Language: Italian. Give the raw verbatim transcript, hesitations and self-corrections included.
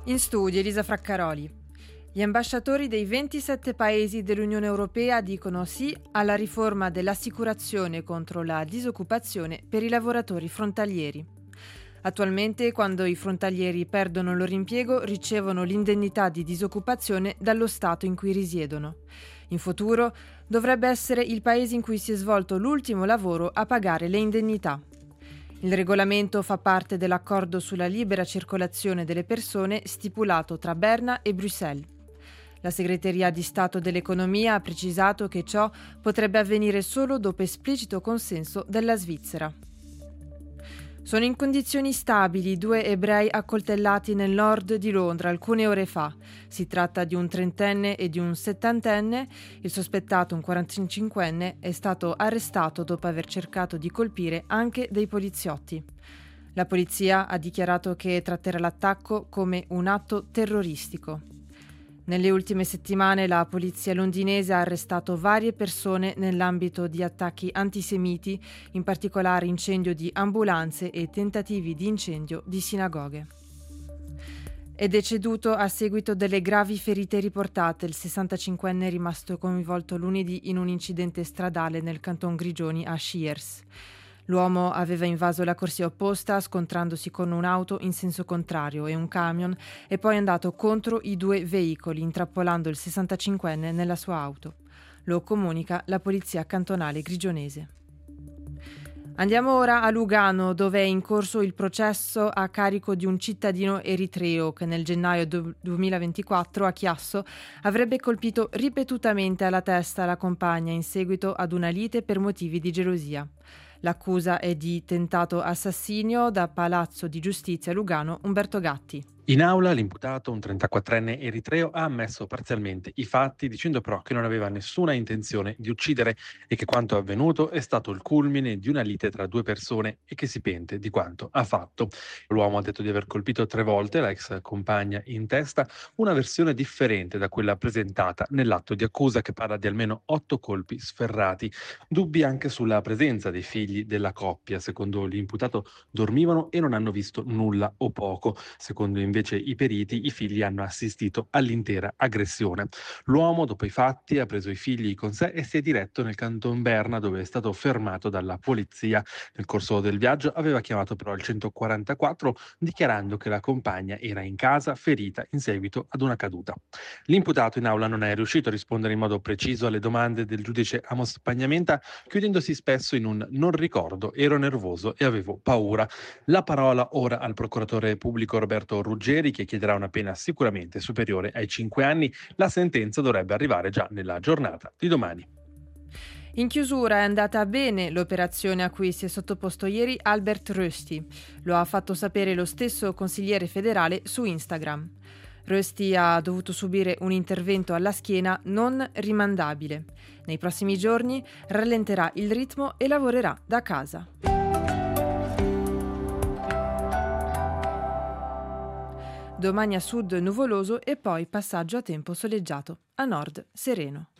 In studio Elisa Fraccaroli. Gli ambasciatori dei ventisette paesi dell'Unione Europea dicono sì alla riforma dell'assicurazione contro la disoccupazione per i lavoratori frontalieri. Attualmente, quando i frontalieri perdono il loro impiego, ricevono l'indennità di disoccupazione dallo Stato in cui risiedono. In futuro dovrebbe essere il paese in cui si è svolto l'ultimo lavoro a pagare le indennità. Il regolamento fa parte dell'accordo sulla libera circolazione delle persone stipulato tra Berna e Bruxelles. La Segreteria di Stato dell'Economia ha precisato che ciò potrebbe avvenire solo dopo esplicito consenso della Svizzera. Sono in condizioni stabili due ebrei accoltellati nel nord di Londra alcune ore fa. Si tratta di un trentenne e di un settantenne. Il sospettato, un quarantacinquenne, è stato arrestato dopo aver cercato di colpire anche dei poliziotti. La polizia ha dichiarato che tratterà l'attacco come un atto terroristico. Nelle ultime settimane la polizia londinese ha arrestato varie persone nell'ambito di attacchi antisemiti, in particolare incendio di ambulanze e tentativi di incendio di sinagoghe. È deceduto a seguito delle gravi ferite riportate il sessantacinquenne rimasto coinvolto lunedì in un incidente stradale nel canton Grigioni a Schiers. L'uomo aveva invaso la corsia opposta scontrandosi con un'auto in senso contrario e un camion e poi è andato contro i due veicoli, intrappolando il sessantacinquenne nella sua auto. Lo comunica la polizia cantonale grigionese. Andiamo ora a Lugano, dove è in corso il processo a carico di un cittadino eritreo che nel gennaio duemilaventiquattro a Chiasso avrebbe colpito ripetutamente alla testa la compagna in seguito ad una lite per motivi di gelosia. L'accusa è di tentato assassinio. Da Palazzo di Giustizia Lugano, Umberto Gatti. In aula l'imputato, un trentaquattrenne eritreo, ha ammesso parzialmente i fatti, dicendo però che non aveva nessuna intenzione di uccidere e che quanto avvenuto è stato il culmine di una lite tra due persone e che si pente di quanto ha fatto. L'uomo ha detto di aver colpito tre volte la ex compagna in testa, una versione differente da quella presentata nell'atto di accusa che parla di almeno otto colpi sferrati. Dubbi anche sulla presenza dei figli della coppia. Secondo l'imputato dormivano e non hanno visto nulla o poco. Secondo invece i periti, i figli hanno assistito all'intera aggressione. L'uomo, dopo i fatti, ha preso i figli con sé e si è diretto nel canton Berna, dove è stato fermato dalla polizia. Nel corso del viaggio aveva chiamato però il centoquarantaquattro, dichiarando che la compagna era in casa ferita in seguito ad una caduta. L'imputato in aula non è riuscito a rispondere in modo preciso alle domande del giudice Amos Pagnamenta, chiudendosi spesso in un non ricordo, ero nervoso e avevo paura. La parola ora al procuratore pubblico Roberto Ruggeri, che chiederà una pena sicuramente superiore ai cinque anni. La sentenza dovrebbe arrivare già nella giornata di domani. In chiusura è andata bene l'operazione a cui si è sottoposto ieri Albert Rösti. Lo ha fatto sapere lo stesso consigliere federale su Instagram. Rösti ha dovuto subire un intervento alla schiena non rimandabile. Nei prossimi giorni rallenterà il ritmo e lavorerà da casa. Domani a sud nuvoloso e poi passaggio a tempo soleggiato, a nord sereno.